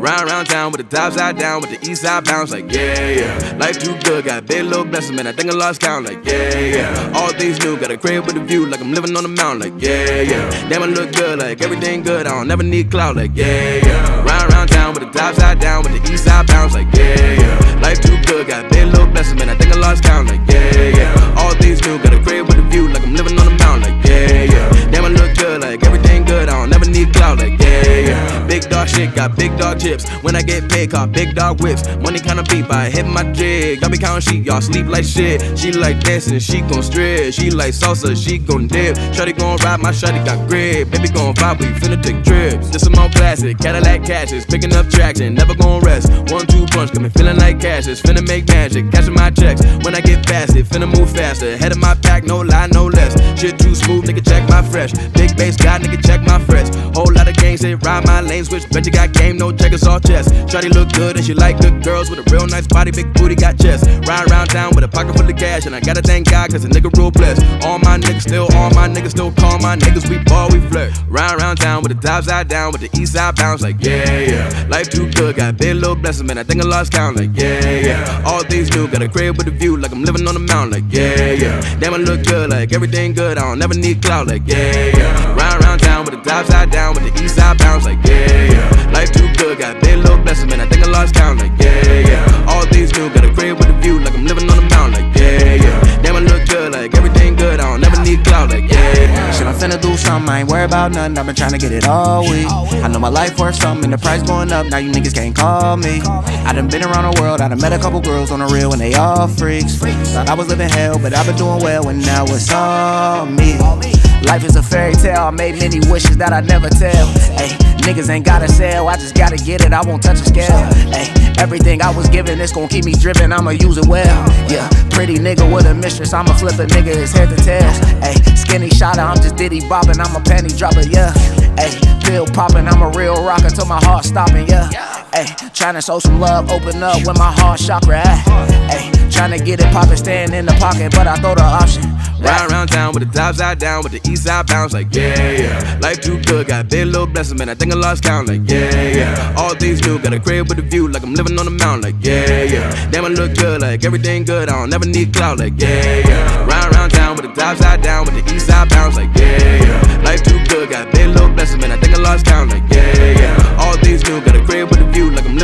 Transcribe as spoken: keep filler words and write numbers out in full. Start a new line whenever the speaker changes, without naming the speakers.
Round round town with the top side down, with the east side bounce, like yeah, yeah. Life too good, got a big little blessing, man, I think I lost count, like yeah, yeah. All things new, got a crib with a view, like I'm living on the mountain, like yeah, yeah. Damn, I look good, like everything good, I don't never need clout, like yeah, yeah. Round round town with the top side down, with the east side bounce, like yeah, yeah. Life too good, got a big little blessing, man, I think I lost count, like yeah, yeah. All things new, got a crib with a view, like I'm living on the mountain, like yeah, yeah. Damn, I look good, like everything good, I don't never need clout, like yeah, yeah. Big dog shit, got big dog chips. When I get paid, call big dog whips. Money kinda beat by hitting my jig. Y'all be counting sheep, y'all sleep like shit. She like dancing, she gon' strip. She like salsa, she gon' dip. Shawty gon' ride, my shawty got grip. Baby gon' vibe, we finna take trips. This some more classic, Cadillac catches, picking up traction, never gon' rest. One, two punch, got me feeling like cashes. Finna make magic, cashing my checks. When I get past it, finna move faster. Head of my pack, no lie, no less. Shit too smooth, nigga, check my fresh. Big bass guy, nigga, check my fresh. Whole lot of gangs, they ride my lane, switch. Bet you got game, no checkers, all chest. Shawty look good and she like good girls with a real nice body, big booty, got chest. Ride around town with a pocket full of cash, and I gotta thank God cause a nigga real blessed. All my niggas still, all my niggas still call my niggas, we ball, we flirt. Round around town with the top side down, with the east side bounce, like yeah, yeah. Life too good, got a big little blessing, man, I think I lost count, like yeah, yeah. All things new, got a crib with a view, like I'm living on the mountain, like yeah, yeah. Damn, I look good, like everything good, I don't never need clout, like yeah, yeah. Round around town with the top side down, with the east side bounce, like yeah, yeah. Life too good, got a big little blessing, man, I think I lost count, like yeah, yeah. All things new, got a crib with a view, like I'm living on the mountain, like yeah, yeah. Damn, I look good, like everything good, I don't never need clout, like yeah, yeah.
Shit, I'm finna do something, I ain't worried about nothing. I've been trying to get it all week. I know my life worth something, and the price going up. Now you niggas can't call me. I done been around the world, I done met a couple girls on the real, and they all freaks. Thought I was living hell, but I've been doing well, and now it's all me. Life is a fairy tale, I made many wishes that I never tell. Ay, niggas ain't gotta sell, I just gotta get it, I won't touch a scale. Ay, everything I was given, it's gon' keep me driven, I'ma use it well. Yeah, pretty nigga with a mistress, I'ma flip a nigga his head to tails. Ay, skinny shotter, I'm just diddy bobbing, I'm a penny dropper, yeah. Ay, pill popping, I'm a real rocker till my heart stopping, yeah. Ay, tryna show some love, open up when my heart chakra at. Ay, tryna get it poppin', staying in the pocket, but I throw the option.
Round round town with the top side down, with the east side bounce, like yeah, yeah. Life too good, got a big little blessing, man, I think I lost count, like yeah, yeah. All things new, got a crib with a view, like I'm living on the mountain, like yeah, yeah. Damn, I look good, like everything good, I don't never need clout, like yeah, yeah. Round round town with the top side down, with the east side bounce, like yeah, yeah. Life too good, got a big little blessing, man, I think I lost count, like yeah, yeah. All things new, got a crib with a view, like I'm